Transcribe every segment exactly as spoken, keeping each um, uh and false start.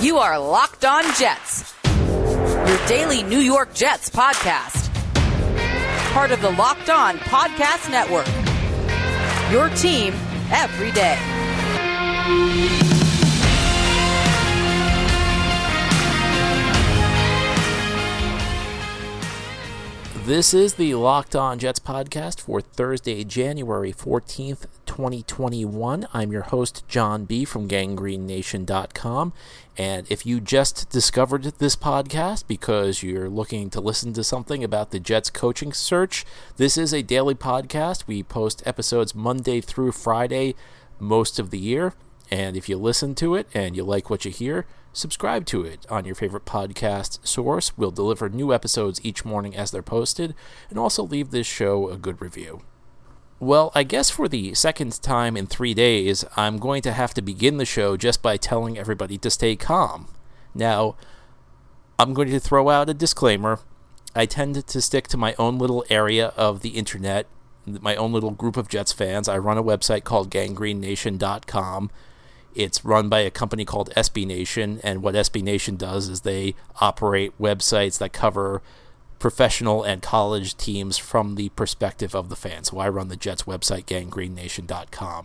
You are Locked On Jets, your daily New York Jets podcast. Part of the Locked On Podcast Network, your team every day. This is the Locked On Jets podcast for Thursday, January fourteenth, twenty twenty-one. I'm your host, John B. from gangrene nation dot com. And if you just discovered this podcast because you're looking to listen to something about the Jets coaching search, this is a daily podcast. We post episodes Monday through Friday most of the year. And if you listen to it and you like what you hear, subscribe to it on your favorite podcast source. We'll deliver new episodes each morning as they're posted, and also leave this show a good review. Well, I guess for the second time in three days, I'm going to have to begin the show just by telling everybody to stay calm. Now, I'm going to throw out a disclaimer. I tend to stick to my own little area of the internet, my own little group of Jets fans. I run a website called gangrene nation dot com. It's run by a company called S B Nation, and what S B Nation does is they operate websites that cover professional and college teams from the perspective of the fans. So I run the Jets website, gangrene nation dot com,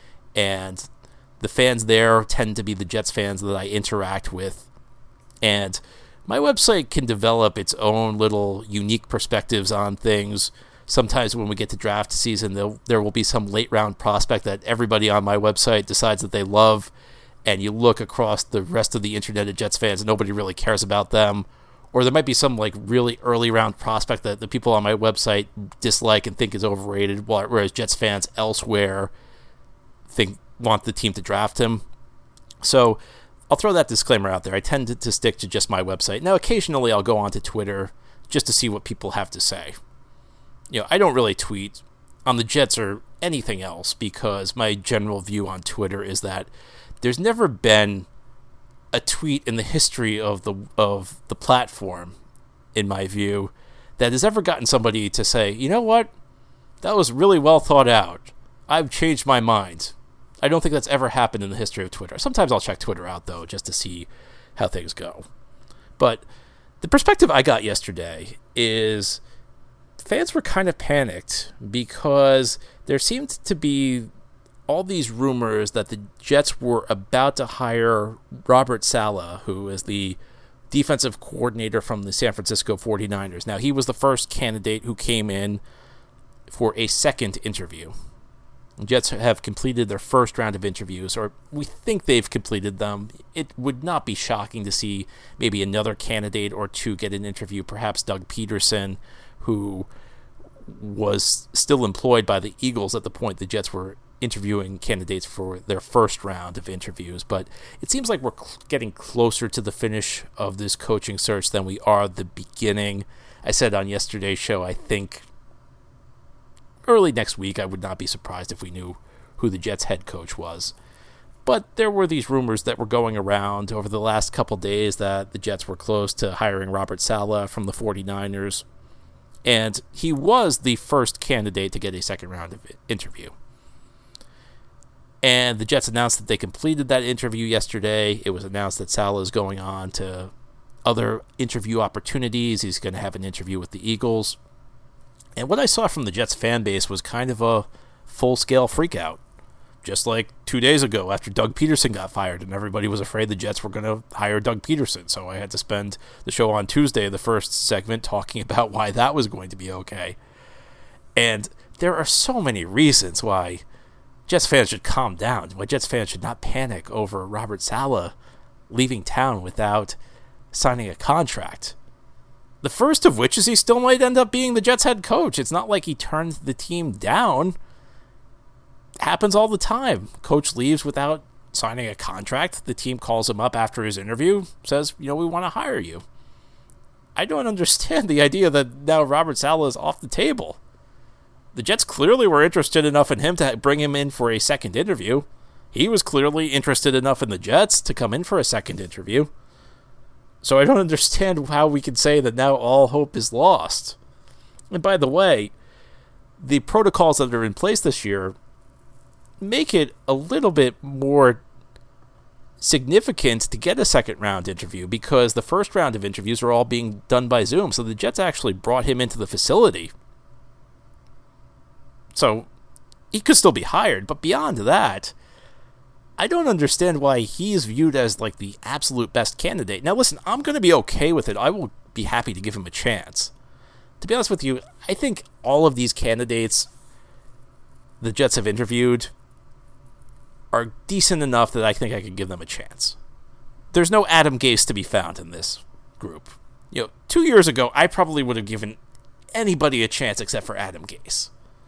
and the fans there tend to be the Jets fans that I interact with, and my website can develop its own little unique perspectives on things. Sometimes when we get to draft season, there, there will be some late-round prospect that everybody on my website decides that they love, and you look across the rest of the internet at Jets fans and nobody really cares about them. Or there might be some like really early-round prospect that the people on my website dislike and think is overrated, whereas Jets fans elsewhere think want the team to draft him. So I'll throw that disclaimer out there. I tend to, to stick to just my website. Now, occasionally I'll go onto Twitter just to see what people have to say. You know, I don't really tweet on the Jets or anything else because my general view on Twitter is that there's never been a tweet in the history of the of the platform, in my view, that has ever gotten somebody to say, you know what, that was really well thought out. I've changed my mind. I don't think that's ever happened in the history of Twitter. Sometimes I'll check Twitter out, though, just to see how things go. But the perspective I got yesterday is fans were kind of panicked because there seemed to be all these rumors that the Jets were about to hire Robert Saleh, who is the defensive coordinator from the San Francisco forty-niners. Now, he was the first candidate who came in for a second interview. The Jets have completed their first round of interviews, or we think they've completed them. It would not be shocking to see maybe another candidate or two get an interview, perhaps Doug Peterson, who was still employed by the Eagles at the point the Jets were interviewing candidates for their first round of interviews. But it seems like we're cl- getting closer to the finish of this coaching search than we are the beginning. I said on yesterday's show, I think early next week, I would not be surprised if we knew who the Jets head coach was. But there were these rumors that were going around over the last couple days that the Jets were close to hiring Robert Saleh from the forty-niners. And he was the first candidate to get a second round of interview. And the Jets announced that they completed that interview yesterday. It was announced that Saleh is going on to other interview opportunities. He's going to have an interview with the Eagles. And what I saw from the Jets fan base was kind of a full-scale freakout. Just like two days ago after Doug Peterson got fired and everybody was afraid the Jets were going to hire Doug Peterson. So I had to spend the show on Tuesday, the first segment, talking about why that was going to be okay. And there are so many reasons why Jets fans should calm down, why Jets fans should not panic over Robert Saleh leaving town without signing a contract. The first of which is he still might end up being the Jets head coach. It's not like he turned the team down. Happens all the time. Coach leaves without signing a contract. The team calls him up after his interview, says, you know, we want to hire you. I don't understand the idea that now Robert Saleh is off the table. The Jets clearly were interested enough in him to bring him in for a second interview. He was clearly interested enough in the Jets to come in for a second interview. So I don't understand how we can say that now all hope is lost. And by the way, the protocols that are in place this year make it a little bit more significant to get a second round interview because the first round of interviews are all being done by Zoom. So the Jets actually brought him into the facility. So he could still be hired, but beyond that, I don't understand why he's viewed as like the absolute best candidate. Now listen, I'm going to be okay with it. I will be happy to give him a chance. To be honest with you, I think all of these candidates the Jets have interviewed are decent enough that I think I could give them a chance. There's no Adam Gase to be found in this group. You know, two years ago, I probably would have given anybody a chance except for Adam Gase.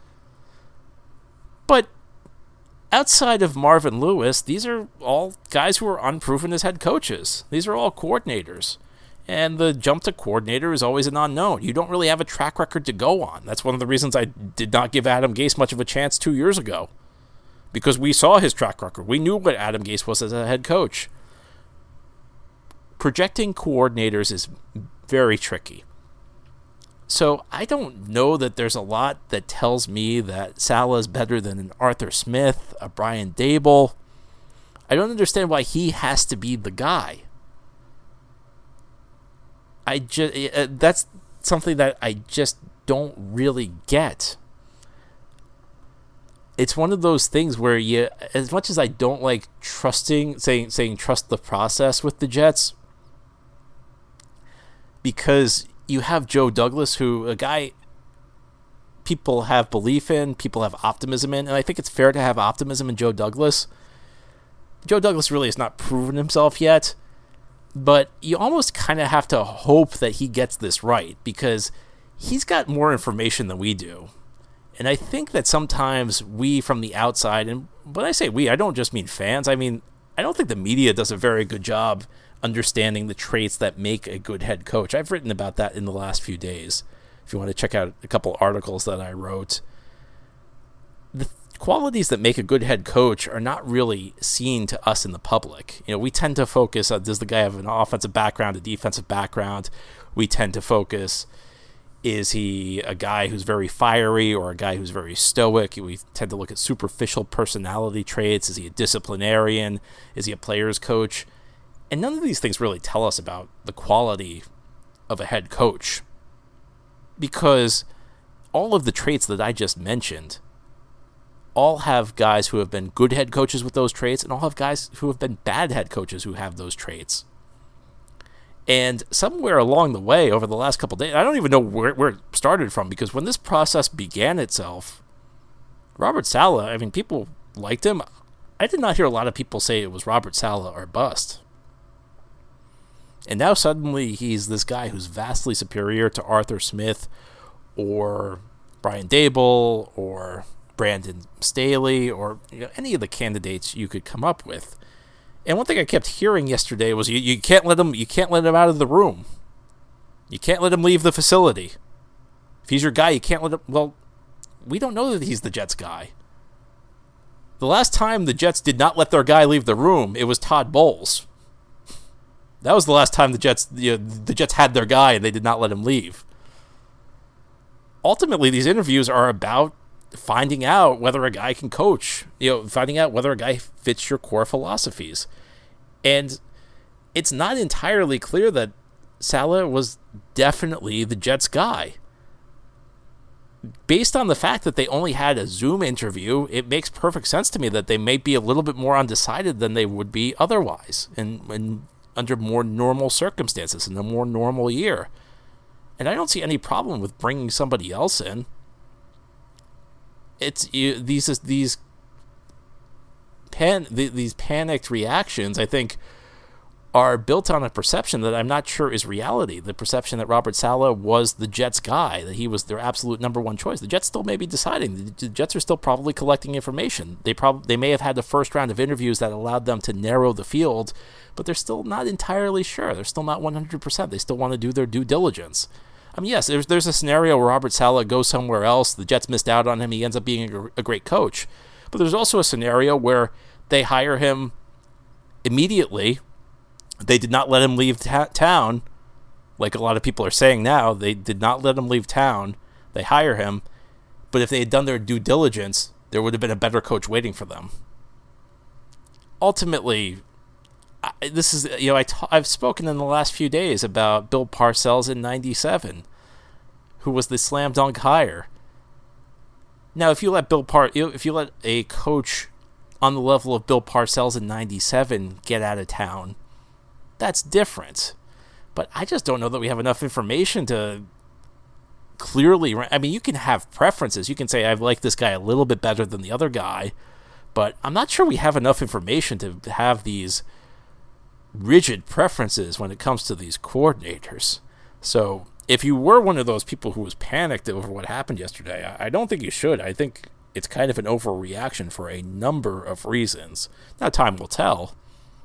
But outside of Marvin Lewis, these are all guys who are unproven as head coaches. These are all coordinators. And the jump to coordinator is always an unknown. You don't really have a track record to go on. That's one of the reasons I did not give Adam Gase much of a chance two years ago. Because we saw his track record. We knew what Adam Gase was as a head coach. Projecting coordinators is very tricky. So I don't know that there's a lot that tells me that Saleh is better than an Arthur Smith, a Brian Daboll. I don't understand why he has to be the guy. I just uh, that's something that I just don't really get. It's one of those things where you, as much as I don't like trusting, saying saying trust the process with the Jets, because you have Joe Douglas, who a guy people have belief in, people have optimism in, and I think it's fair to have optimism in Joe Douglas. Joe Douglas really has not proven himself yet, but you almost kind of have to hope that he gets this right because he's got more information than we do. And I think that sometimes we from the outside, and when I say we, I don't just mean fans. I mean, I don't think the media does a very good job understanding the traits that make a good head coach. I've written about that in the last few days. If you want to check out a couple articles that I wrote, the qualities that make a good head coach are not really seen to us in the public. You know, we tend to focus on, does the guy have an offensive background, a defensive background? We tend to focus, is he a guy who's very fiery or a guy who's very stoic? We tend to look at superficial personality traits. Is he a disciplinarian? Is he a player's coach? And none of these things really tell us about the quality of a head coach, because all of the traits that I just mentioned all have guys who have been good head coaches with those traits and all have guys who have been bad head coaches who have those traits. And somewhere along the way over the last couple of days, I don't even know where, where it started from, because when this process began itself, Robert Saleh, I mean, people liked him. I did not hear a lot of people say it was Robert Saleh or bust. And now suddenly he's this guy who's vastly superior to Arthur Smith or Brian Daboll or Brandon Staley or, you know, any of the candidates you could come up with. And one thing I kept hearing yesterday was you, you can't let him you can't let him out of the room. You can't let him leave the facility. If he's your guy, you can't let him. Well, we don't know that he's the Jets guy. The last time the Jets did not let their guy leave the room, it was Todd Bowles. That was the last time the Jets you know, the Jets had their guy and they did not let him leave. Ultimately, these interviews are about finding out whether a guy can coach, you know, finding out whether a guy fits your core philosophies. And it's not entirely clear that Saleh was definitely the Jets guy. Based on the fact that they only had a Zoom interview, it makes perfect sense to me that they may be a little bit more undecided than they would be otherwise, and, and under more normal circumstances, in a more normal year. And I don't see any problem with bringing somebody else in. It's you, these these pan these panicked reactions, I think, are built on a perception that I'm not sure is reality. The perception that Robert Saleh was the Jets guy, that he was their absolute number one choice. The Jets still may be deciding. The Jets are still probably collecting information. They probably they may have had the first round of interviews that allowed them to narrow the field, but they're still not entirely sure. They're still not one hundred percent. They still want to do their due diligence. I mean, yes, there's there's a scenario where Robert Saleh goes somewhere else, the Jets missed out on him, he ends up being a, a great coach. But there's also a scenario where they hire him immediately. They did not let him leave ta- town, like a lot of people are saying now. They did not let him leave town. They hire him. But if they had done their due diligence, there would have been a better coach waiting for them. Ultimately, this is, you know, I t- I've spoken in the last few days about Bill Parcells in ninety-seven, who was the slam dunk hire. Now, if you let Bill Par, if you let a coach on the level of Bill Parcells in ninety-seven get out of town, that's different. But I just don't know that we have enough information to clearly. I mean, you can have preferences. You can say, I like this guy a little bit better than the other guy, but I'm not sure we have enough information to have these rigid preferences when it comes to these coordinators. So if you were one of those people who was panicked over what happened yesterday, I don't think you should. I think it's kind of an overreaction for a number of reasons. Now, time will tell,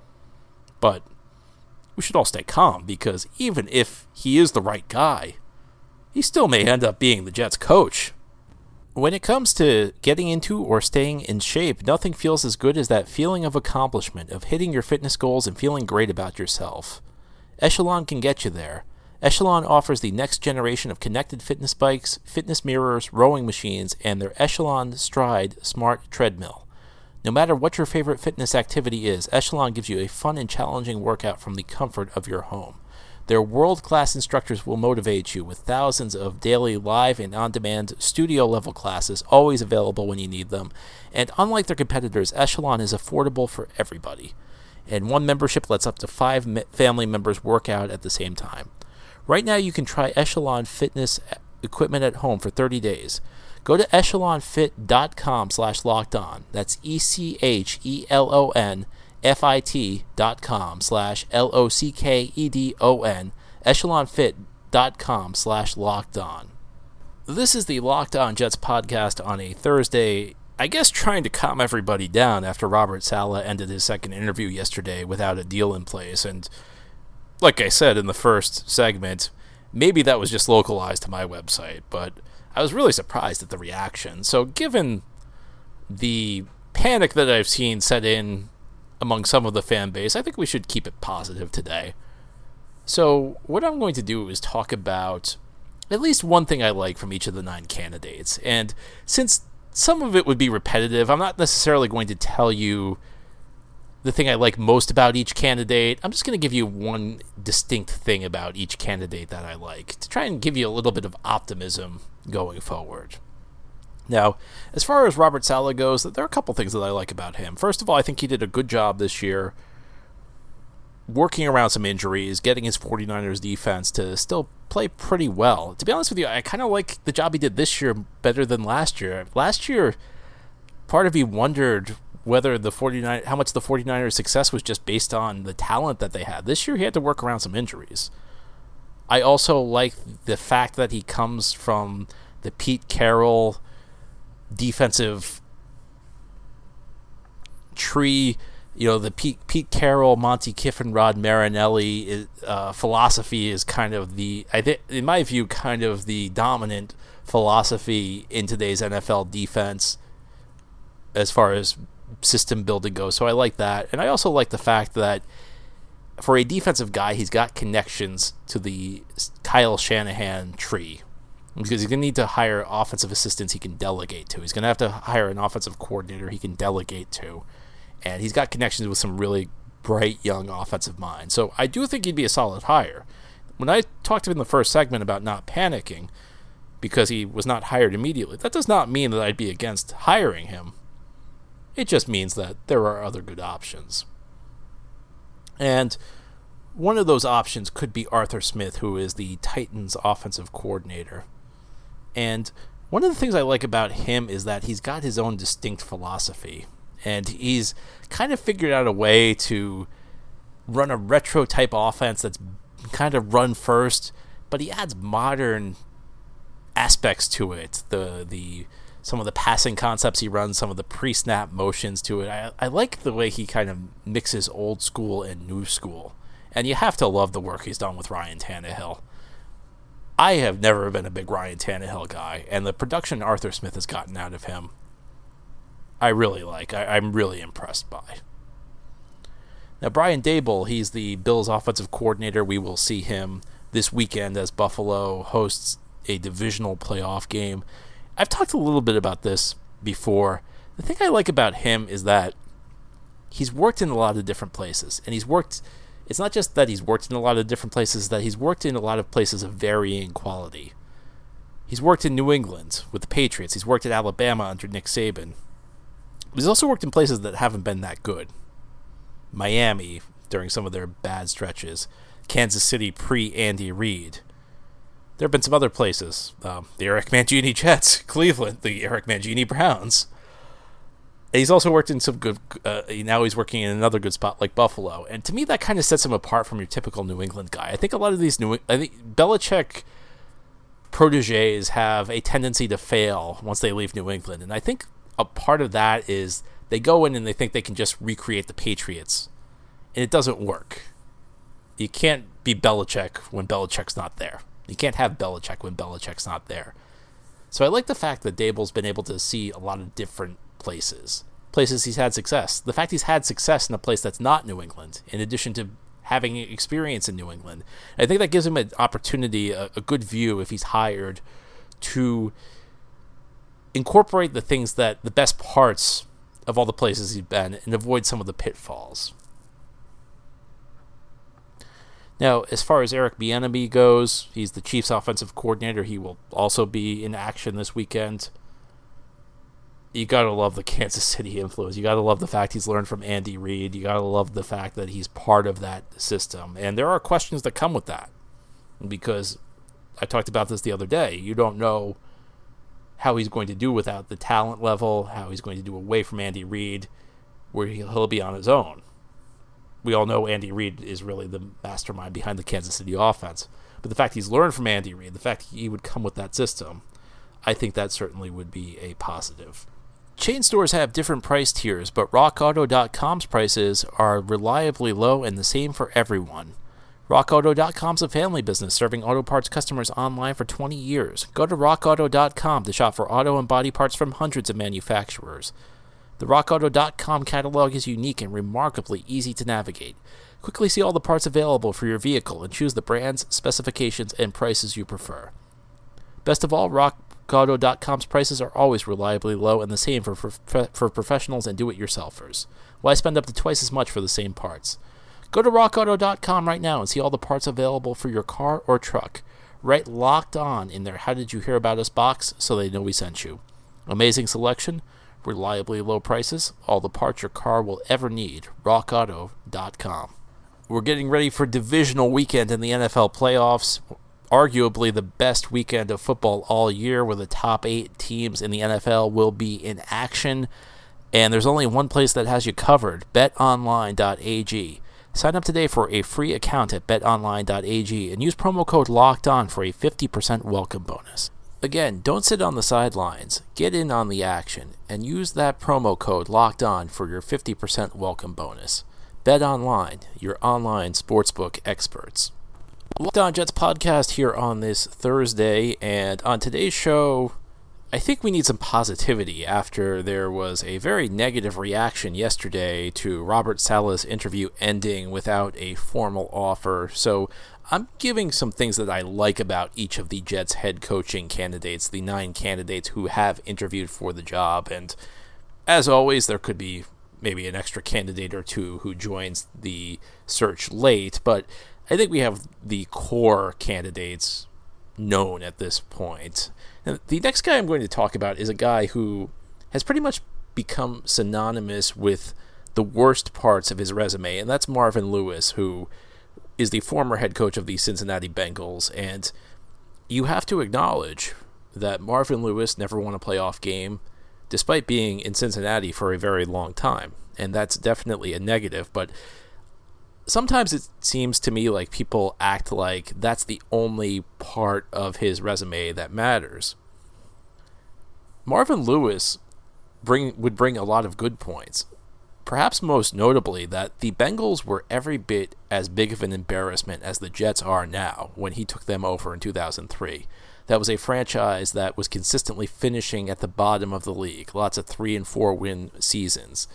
but we should all stay calm, because even if he is the right guy, he still may end up being the Jets coach. When it comes to getting into or staying in shape, nothing feels as good as that feeling of accomplishment, of hitting your fitness goals and feeling great about yourself. Echelon can get you there. Echelon offers the next generation of connected fitness bikes, fitness mirrors, rowing machines, and their Echelon Stride smart treadmill. No matter what your favorite fitness activity is, Echelon gives you a fun and challenging workout from the comfort of your home. Their world-class instructors will motivate you with thousands of daily live and on-demand studio-level classes always available when you need them. And unlike their competitors, Echelon is affordable for everybody. And one membership lets up to five me- family members work out at the same time. Right now you can try Echelon fitness equipment at home for thirty days. Go to echelonfit.com slash locked on. That's E-C-H-E-L-O-N F-I-T dot com slash L-O-C-K-E-D-O-N, echelonfit.com slash locked on. This is the Locked On Jets podcast on a Thursday, I guess trying to calm everybody down after Robert Saleh ended his second interview yesterday without a deal in place. And like I said in the first segment, maybe that was just localized to my website, but I was really surprised at the reaction. So given the panic that I've seen set in among some of the fan base, I think we should keep it positive today. So what I'm going to do is talk about at least one thing I like from each of the nine candidates. And since some of it would be repetitive, I'm not necessarily going to tell you the thing I like most about each candidate. I'm just going to give you one distinct thing about each candidate that I like to try and give you a little bit of optimism going forward. Now, as far as Robert Saleh goes, there are a couple things that I like about him. First of all, I think he did a good job this year working around some injuries, getting his 49ers defense to still play pretty well. To be honest with you, I kind of like the job he did this year better than last year. Last year, part of me wondered whether the 49 how much the 49ers' success was just based on the talent that they had. This year, he had to work around some injuries. I also like the fact that he comes from the Pete Carroll defensive tree. You know, the Pete, Pete Carroll, Monty Kiffin, Rod Marinelli uh, philosophy is kind of the, I think, in my view, kind of the dominant philosophy in today's N F L defense as far as system building goes. So I like that. And I also like the fact that for a defensive guy, he's got connections to the Kyle Shanahan tree, because he's going to need to hire offensive assistants he can delegate to. He's going to have to hire an offensive coordinator he can delegate to. And he's got connections with some really bright young offensive minds. So I do think he'd be a solid hire. When I talked to him in the first segment about not panicking because he was not hired immediately, that does not mean that I'd be against hiring him. It just means that there are other good options. And one of those options could be Arthur Smith, who is the Titans offensive coordinator. And one of the things I like about him is that he's got his own distinct philosophy. And he's kind of figured out a way to run a retro type offense that's kind of run first, but he adds modern aspects to it. The the some of the passing concepts he runs, some of the pre-snap motions to it. I, I like the way he kind of mixes old school and new school. And you have to love the work he's done with Ryan Tannehill. I have never been a big Ryan Tannehill guy, and the production Arthur Smith has gotten out of him, I really like. I, I'm really impressed by. Now, Brian Daboll, he's the Bills' offensive coordinator. We will see him this weekend as Buffalo hosts a divisional playoff game. I've talked a little bit about this before. The thing I like about him is that he's worked in a lot of different places, and he's worked. It's not just that he's worked in a lot of different places; that he's worked in a lot of places of varying quality. He's worked in New England with the Patriots. He's worked at Alabama under Nick Saban. He's also worked in places that haven't been that good. Miami during some of their bad stretches. Kansas City pre-Andy Reid. There have been some other places. Um, the Eric Mangini Jets. Cleveland. The Eric Mangini Browns. And he's also worked in some good... Uh, now he's working in another good spot like Buffalo. And to me, that kind of sets him apart from your typical New England guy. I think a lot of these New... I think Belichick protégés have a tendency to fail once they leave New England. And I think a part of that is they go in and they think they can just recreate the Patriots. And it doesn't work. You can't be Belichick when Belichick's not there. You can't have Belichick when Belichick's not there. So I like the fact that Daboll's been able to see a lot of different places. Places he's had success. The fact he's had success in a place that's not New England, in addition to having experience in New England. I think that gives him an opportunity, a, a good view if he's hired, to incorporate the things that, the best parts of all the places he's been and avoid some of the pitfalls. Now, as far as Eric Bieniemy goes, he's the Chiefs' offensive coordinator. He will also be in action this weekend. You gotta love the Kansas City influence. You gotta love the fact he's learned from Andy Reid. You gotta love the fact that he's part of that system. And there are questions that come with that, because I talked about this the other day. You don't know how he's going to do without the talent level, how he's going to do away from Andy Reid, where he'll be on his own. We all know Andy Reid is really the mastermind behind the Kansas City offense. But the fact he's learned from Andy Reid, the fact he would come with that system, I think that certainly would be a positive. Chain stores have different price tiers, but rock auto dot com's prices are reliably low and the same for everyone. rock auto dot com's a family business serving auto parts customers online for twenty years. Go to rock auto dot com to shop for auto and body parts from hundreds of manufacturers. The rock auto dot com catalog is unique and remarkably easy to navigate. Quickly see all the parts available for your vehicle and choose the brands, specifications, and prices you prefer. Best of all, rock auto dot com's prices are always reliably low and the same for, for, for professionals and do-it-yourselfers. Why spend up to twice as much for the same parts? Go to rock auto dot com right now and see all the parts available for your car or truck. Write Locked On in their How Did You Hear About Us box so they know we sent you. Amazing selection, reliably low prices, all the parts your car will ever need. rock auto dot com. We're getting ready for divisional weekend in the N F L playoffs. Arguably the best weekend of football all year, where the top eight teams in the N F L will be in action. And there's only one place that has you covered, bet online dot a g. Sign up today for a free account at bet online dot a g and use promo code LOCKEDON for a fifty percent welcome bonus. Again, don't sit on the sidelines. Get in on the action and use that promo code LOCKEDON for your fifty percent welcome bonus. BetOnline, your online sportsbook experts. Locked On Jets podcast here on this Thursday, and on today's show, I think we need some positivity after there was a very negative reaction yesterday to Robert Saleh's interview ending without a formal offer. So I'm giving some things that I like about each of the Jets head coaching candidates, the nine candidates who have interviewed for the job. And as always, there could be maybe an extra candidate or two who joins the search late, but I think we have the core candidates known at this point. And the next guy I'm going to talk about is a guy who has pretty much become synonymous with the worst parts of his resume, and that's Marvin Lewis, who is the former head coach of the Cincinnati Bengals. And you have to acknowledge that Marvin Lewis never won a playoff game, despite being in Cincinnati for a very long time. And that's definitely a negative, but sometimes it seems to me like people act like that's the only part of his resume that matters. Marvin Lewis bring would bring a lot of good points. Perhaps most notably that the Bengals were every bit as big of an embarrassment as the Jets are now when he took them over in two thousand three. That was a franchise that was consistently finishing at the bottom of the league, lots of three and four win seasons.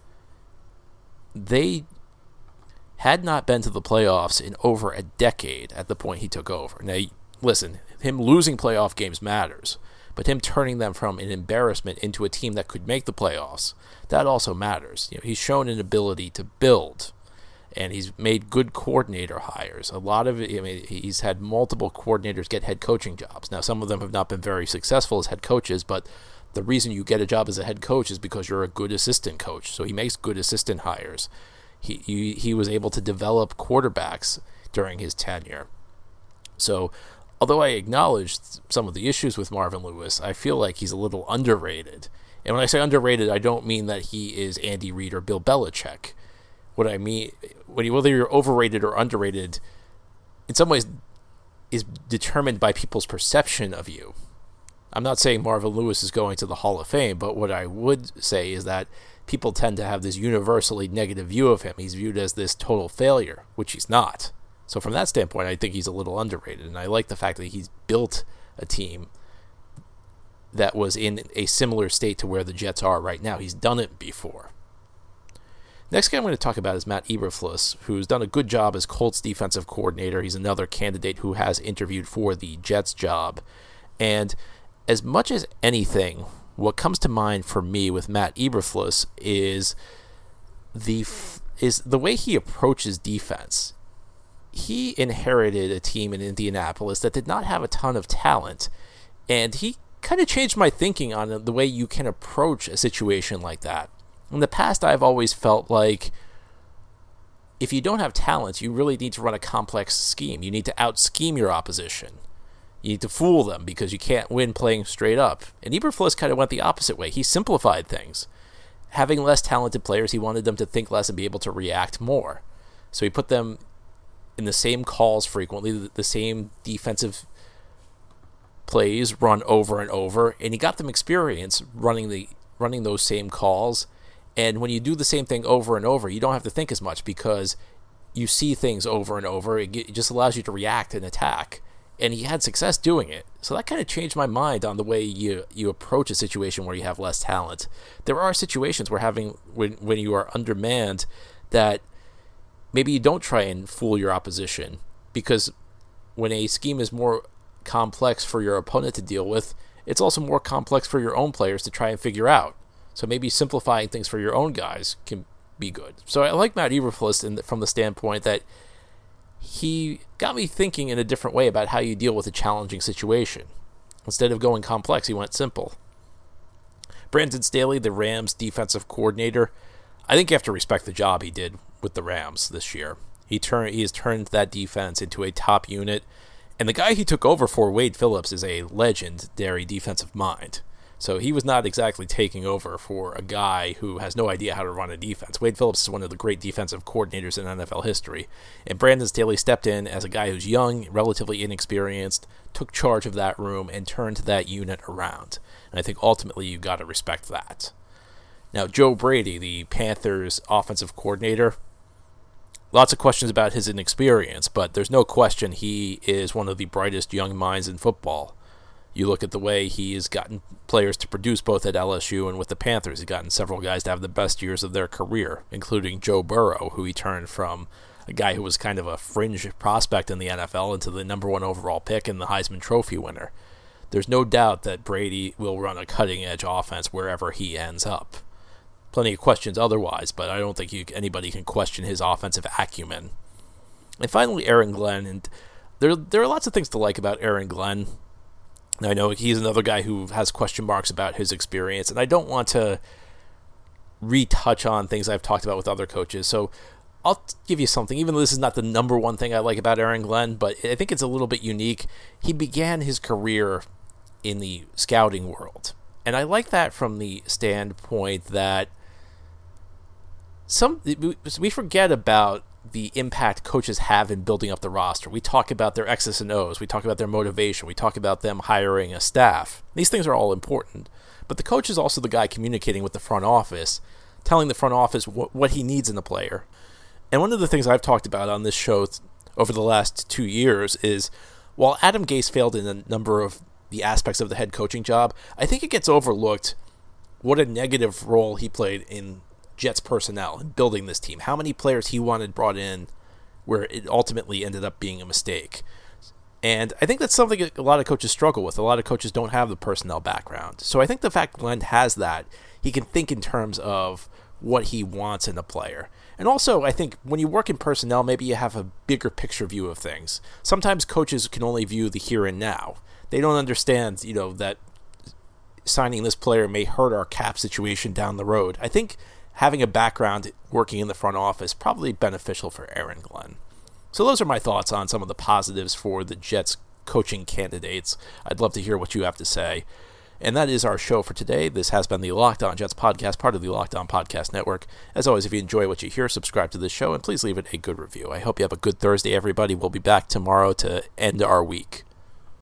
They had not been to the playoffs in over a decade at the point he took over. Now, listen, him losing playoff games matters, but him turning them from an embarrassment into a team that could make the playoffs, that also matters. You know, he's shown an ability to build, and he's made good coordinator hires. A lot of it, I mean, he's had multiple coordinators get head coaching jobs. Now, some of them have not been very successful as head coaches, but the reason you get a job as a head coach is because you're a good assistant coach. So he makes good assistant hires. He he, he was able to develop quarterbacks during his tenure. So although I acknowledge some of the issues with Marvin Lewis, I feel like he's a little underrated. And when I say underrated, I don't mean that he is Andy Reid or Bill Belichick. What I mean, whether you're overrated or underrated, in some ways, is determined by people's perception of you. I'm not saying Marvin Lewis is going to the Hall of Fame, but what I would say is that people tend to have this universally negative view of him. He's viewed as this total failure, which he's not. So from that standpoint, I think he's a little underrated, and I like the fact that he's built a team that was in a similar state to where the Jets are right now. He's done it before. Next guy I'm going to talk about is Matt Eberflus, who's done a good job as Colts defensive coordinator. He's another candidate who has interviewed for the Jets job. And as much as anything, what comes to mind for me with Matt Eberflus is the is the way he approaches defense. He inherited a team in Indianapolis that did not have a ton of talent, and he kind of changed my thinking on the way you can approach a situation like that. In the past, I've always felt like if you don't have talent, you really need to run a complex scheme. You need to out-scheme your opposition. You need to fool them because you can't win playing straight up. And Eberflus kind of went the opposite way. He simplified things. Having less talented players, he wanted them to think less and be able to react more. So he put them in the same calls frequently, the same defensive plays run over and over, and he got them experience running the running those same calls. And when you do the same thing over and over, you don't have to think as much because you see things over and over. It just allows you to react and attack. And he had success doing it. So that kind of changed my mind on the way you you approach a situation where you have less talent. There are situations where having when when you are undermanned that maybe you don't try and fool your opposition, because when a scheme is more complex for your opponent to deal with, it's also more complex for your own players to try and figure out. So maybe simplifying things for your own guys can be good. So I like Matt Eberflus in the, from the standpoint that he got me thinking in a different way about how you deal with a challenging situation. Instead of going complex, he went simple. Brandon Staley, the Rams defensive coordinator, I think you have to respect the job he did with the Rams this year. He turned he has turned that defense into a top unit, and the guy he took over for, Wade Phillips, is a legendary defensive mind. So he was not exactly taking over for a guy who has no idea how to run a defense. Wade Phillips is one of the great defensive coordinators in N F L history, and Brandon Staley stepped in as a guy who's young, relatively inexperienced, took charge of that room, and turned that unit around. And I think ultimately you got to respect that. Now, Joe Brady, the Panthers offensive coordinator, lots of questions about his inexperience, but there's no question he is one of the brightest young minds in football. You look at the way he has gotten players to produce both at L S U and with the Panthers. He's gotten several guys to have the best years of their career, including Joe Burrow, who he turned from a guy who was kind of a fringe prospect in the N F L into the number one overall pick and the Heisman Trophy winner. There's no doubt that Brady will run a cutting-edge offense wherever he ends up. Plenty of questions otherwise, but I don't think you, anybody can question his offensive acumen. And finally, Aaron Glenn. And there, there are lots of things to like about Aaron Glenn. I know he's another guy who has question marks about his experience, and I don't want to retouch on things I've talked about with other coaches. So I'll give you something, even though this is not the number one thing I like about Aaron Glenn, but I think it's a little bit unique. He began his career in the scouting world, and I like that from the standpoint that some we forget about the impact coaches have in building up the roster. We talk about their X's and O's. We talk about their motivation. We talk about them hiring a staff. These things are all important. But the coach is also the guy communicating with the front office, telling the front office what, what he needs in a player. And one of the things I've talked about on this show over the last two years is, while Adam Gase failed in a number of the aspects of the head coaching job, I think it gets overlooked what a negative role he played in Jets personnel and building this team. How many players he wanted brought in where it ultimately ended up being a mistake. And I think that's something a lot of coaches struggle with. A lot of coaches don't have the personnel background. So I think the fact Glenn has that, he can think in terms of what he wants in a player. And also, I think when you work in personnel, maybe you have a bigger picture view of things. Sometimes coaches can only view the here and now. They don't understand, you know, that signing this player may hurt our cap situation down the road. I think having a background working in the front office probably beneficial for Aaron Glenn. So those are my thoughts on some of the positives for the Jets coaching candidates. I'd love to hear what you have to say. And that is our show for today. This has been the Locked On Jets podcast, part of the Locked On Podcast Network. As always, if you enjoy what you hear, subscribe to this show and please leave it a good review. I hope you have a good Thursday, everybody. We'll be back tomorrow to end our week.